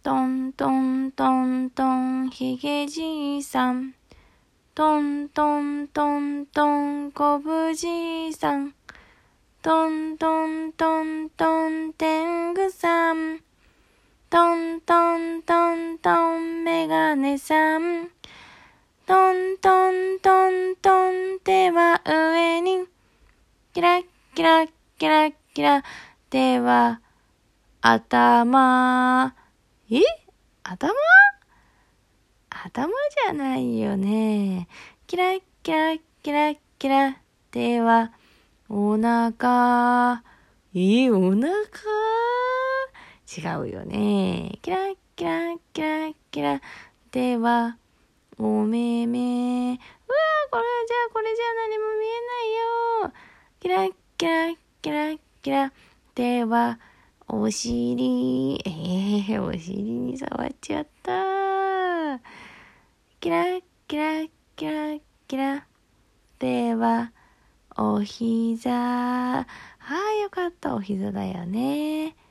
トントントントンひげじいさん。トントントントンこぶじいさん。トントントントン天狗さん。トントントントンメガネさん。トントントントン手は上に。キラキラキラキラ手は頭。頭じゃないよね。キラキラキラキラ手はお腹。お腹違うよね。キラキラキラキラ手はお目目。これじゃ何も見えないよ。キラキラキラキラ手はお尻。お尻に触っちゃった。キラキラキラキラ手はお膝。よかった。お膝だよね。